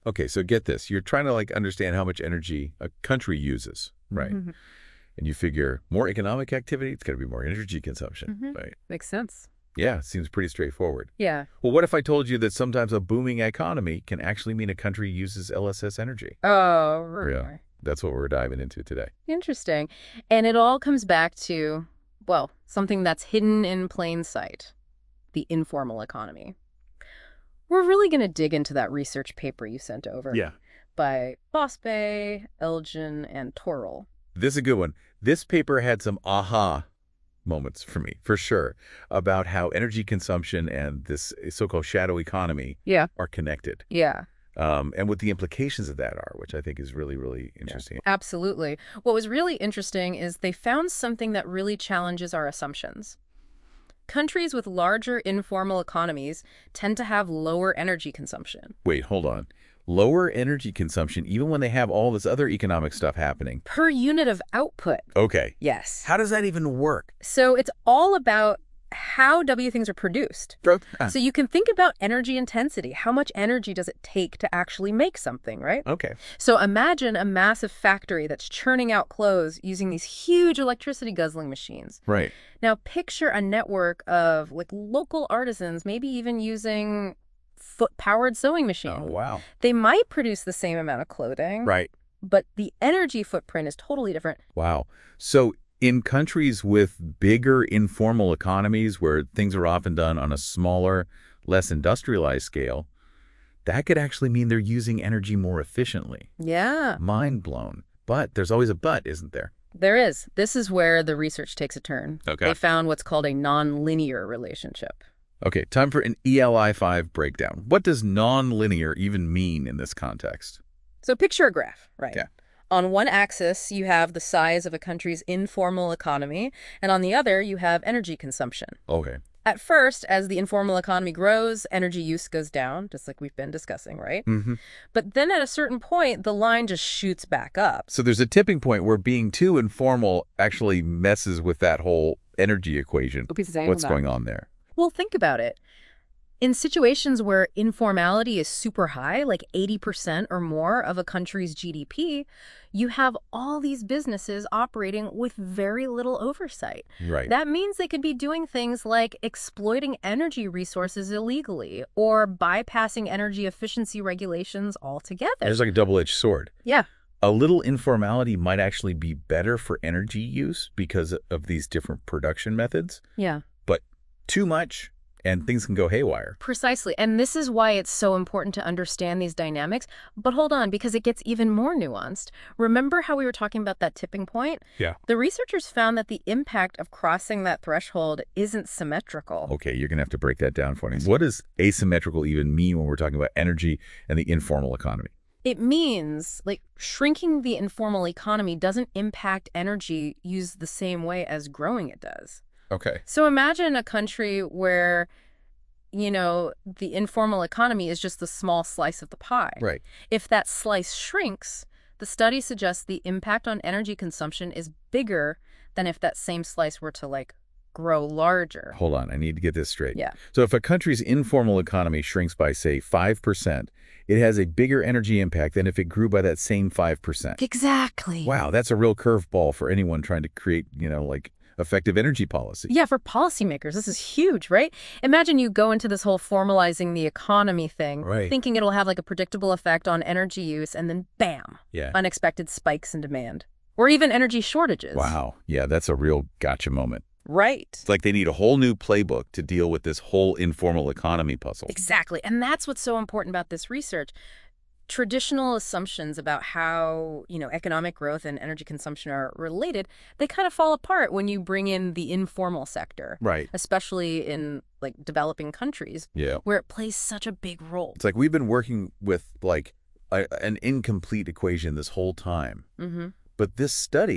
Okay, so get this. You're trying to like understand how much energy a country uses, right? Hmm. And you figure more economic activity, it's got to be more energy consumption, Hmm. right? Makes sense. Yeah, seems pretty straightforward. Yeah. Well, what if I told you that sometimes a booming economy can actually mean a country uses LSS energy? Oh, Yeah, okay. that's what we're diving into today. Interesting. And it all comes back to, well, something that's hidden in plain sight, the informal economy. We're really going to dig into that research paper you sent over Yeah. by Bosbay, Elgin, and Torrell. This is a good one. This paper had some aha moments for me, for sure, about how energy consumption and this so-called shadow economy Yeah. are connected, Yeah. and what the implications of that are, which I think is really, really interesting. Absolutely. What was really interesting is they found something that really challenges our assumptions. Countries with larger informal economies tend to have lower energy consumption Wait, hold on. Lower energy consumption, even when they have all this other economic stuff happening. per unit of output. Okay. Yes. How does that even work? So it's all about how W things are produced. So you can think about energy intensity. How much energy does it take to actually make something, right? Okay. So imagine a massive factory that's churning out clothes using these huge electricity guzzling machines. Right. Now picture a network of like local artisans, maybe even using foot-powered sewing machine. Oh, wow. They might produce the same amount of clothing, Right. but the energy footprint is totally different. Wow. So in countries with bigger informal economies where things are often done on a smaller, less industrialized scale, that could actually mean they're using energy more efficiently. Yeah, Mind blown. But there's always a but, isn't there? there is. This is where the research takes a turn. Okay. They found what's called a nonlinear relationship. Okay, time for an ELI5 breakdown. What does nonlinear even mean in this context? So picture a graph, right? Yeah. On one axis, you have the size of a country's informal economy, and on the other, you have energy consumption. Okay. At first, as the informal economy grows, energy use goes down, just like we've been discussing, right? Mm-hmm. But then at a certain point, the line just shoots back up. So there's a tipping point where being too informal actually messes with that whole energy equation. What's going on there? Well, think about it. In situations where informality is super high, like 80% or more of a country's GDP, you have all these businesses operating with very little oversight. Right. That means they could be doing things like exploiting energy resources illegally or bypassing energy efficiency regulations altogether. There's like a double-edged sword. Yeah. A little informality might actually be better for energy use because of these different production methods, Yeah. but too much and things can go haywire. Precisely. And this is why it's so important to understand these dynamics. But hold on, because it gets even more nuanced. Remember how we were talking about that tipping point? Yeah. The researchers found that the impact of crossing that threshold isn't symmetrical. Okay, you're going to have to break that down for me. What does asymmetrical even mean when we're talking about energy and the informal economy? It means, like, shrinking the informal economy doesn't impact energy used the same way as growing it does. Okay. So imagine a country where, the informal economy is just a small slice of the pie. Right. If that slice shrinks, the study suggests the impact on energy consumption is bigger than if that same slice were to, like, grow larger. Hold on, I need to get this straight. Yeah. So if a country's informal economy shrinks by, say, 5%, it has a bigger energy impact than if it grew by that same 5%. Exactly. Wow, that's a real curveball for anyone trying to create, effective energy policy. Yeah, for policymakers, this is huge, right? Imagine you go into this whole formalizing the economy thing, Right. thinking it'll have like a predictable effect on energy use, and then bam, Yeah. unexpected spikes in demand. Or even energy shortages. Wow. Yeah, that's a real gotcha moment. Right. It's like they need a whole new playbook to deal with this whole informal economy puzzle. Exactly. And that's what's so important about this research. Traditional assumptions about how, economic growth and energy consumption are related, they kind of fall apart when you bring in the informal sector. Right. Especially in, like, developing countries. Yeah. Where it plays such a big role. It's like we've been working with, like, an incomplete equation this whole time. Mm-hmm. But this study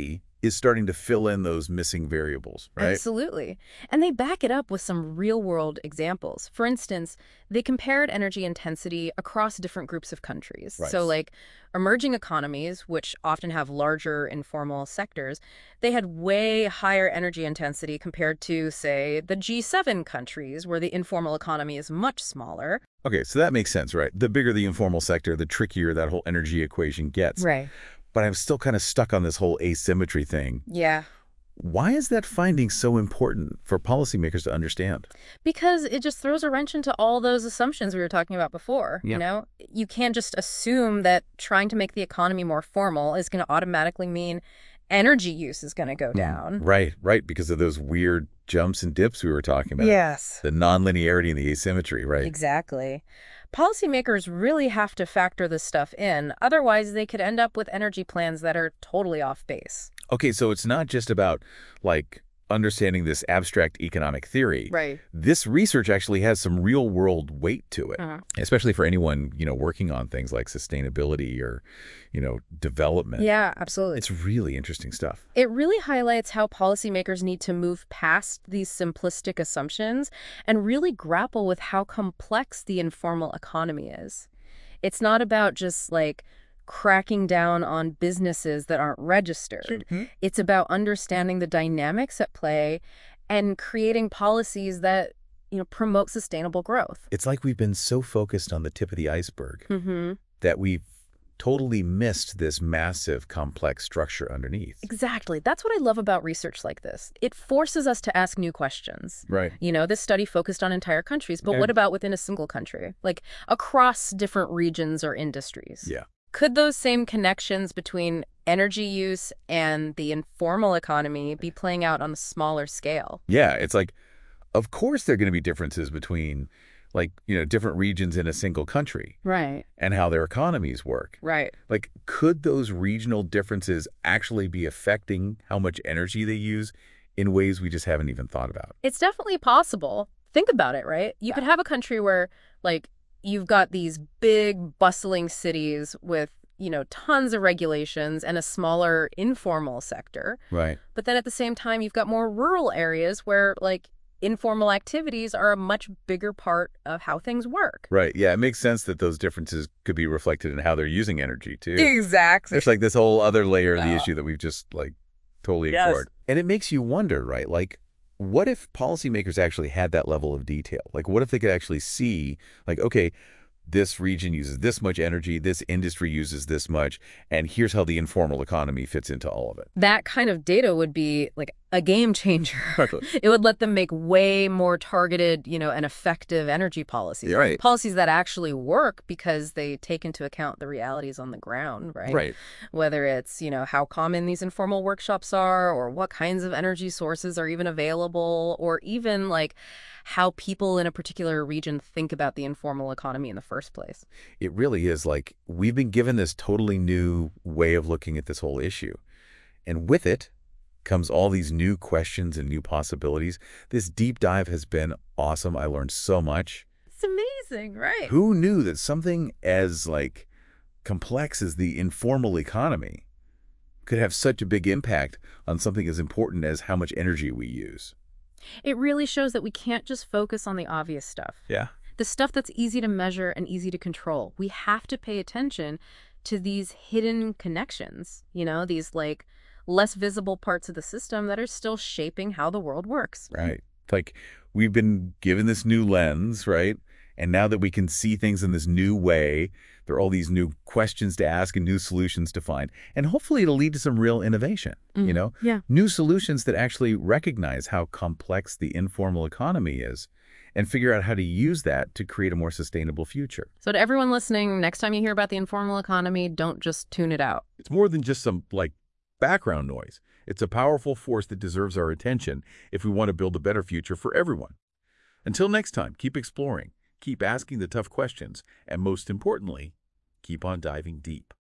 is starting to fill in those missing variables, right? Absolutely. And they back it up with some real-world examples. For instance, they compared energy intensity across different groups of countries. Right. So like emerging economies, which often have larger informal sectors, they had way higher energy intensity compared to, say, the G7 countries, where the informal economy is much smaller. Okay, so that makes sense, right? The bigger the informal sector, the trickier that whole energy equation gets. Right. But I'm still kind of stuck on this whole asymmetry thing. Yeah. Why is that finding so important for policymakers to understand? Because it just throws a wrench into all those assumptions we were talking about before. Yeah. You know, you can't just assume that trying to make the economy more formal is going to automatically mean energy use is going to go down. Right, because of those weird jumps and dips we were talking about. Yes. The nonlinearity and the asymmetry, right? Exactly. Policymakers really have to factor this stuff in. Otherwise, they could end up with energy plans that are totally off base. Okay, so it's not just about, like, understanding this abstract economic theory. Right. This research actually has some real-world weight to it, especially for anyone, working on things like sustainability or, development. Yeah, absolutely. It's really interesting stuff. It really highlights how policymakers need to move past these simplistic assumptions and really grapple with how complex the informal economy is. It's not about just like cracking down on businesses that aren't registered. It's about understanding the dynamics at play and creating policies that, promote sustainable growth. It's like we've been so focused on the tip of the iceberg that we've totally missed this massive, complex structure underneath. Exactly. That's what I love about research like this. It forces us to ask new questions. Right. This study focused on entire countries, but what about within a single country? Like across different regions or industries? Yeah. Could those same connections between energy use and the informal economy be playing out on a smaller scale? Yeah, it's like, of course there are going to be differences between, like, different regions in a single country. Right. And how their economies work. Right. Like, could those regional differences actually be affecting how much energy they use in ways we just haven't even thought about? It's definitely possible. Think about it, right? You could have a country where, like, you've got these big, bustling cities with, tons of regulations and a smaller informal sector. Right. But then at the same time, you've got more rural areas where, like, informal activities are a much bigger part of how things work. Right. Yeah, it makes sense that those differences could be reflected in how they're using energy, too. Exactly. There's, like, this whole other layer of the issue that we've just, like, totally ignored. And it makes you wonder, right? Like, what if policymakers actually had that level of detail? Like, what if they could actually see, like, okay, this region uses this much energy, this industry uses this much, and here's how the informal economy fits into all of it. That kind of data would be like a game changer. It would let them make way more targeted, and effective energy policies. Yeah, right. Policies that actually work because they take into account the realities on the ground, right? Right. Whether it's, how common these informal workshops are, or what kinds of energy sources are even available, or even like how people in a particular region think about the informal economy in the first place. It really is like we've been given this totally new way of looking at this whole issue. And with it comes all these new questions and new possibilities. This deep dive has been awesome. I learned so much. It's amazing, right? Who knew that something as like complex as the informal economy could have such a big impact on something as important as how much energy we use? It really shows that we can't just focus on the obvious stuff. Yeah. The stuff that's easy to measure and easy to control. We have to pay attention to these hidden connections, these like less visible parts of the system that are still shaping how the world works. Right. Like we've been given this new lens, right? And now that we can see things in this new way, there are all these new questions to ask and new solutions to find. And hopefully it'll lead to some real innovation, Yeah. New solutions that actually recognize how complex the informal economy is and figure out how to use that to create a more sustainable future. So to everyone listening, next time you hear about the informal economy, don't just tune it out. It's more than just some, like, background noise. It's a powerful force that deserves our attention if we want to build a better future for everyone. Until next time, keep exploring. Keep asking the tough questions, and most importantly, keep on diving deep.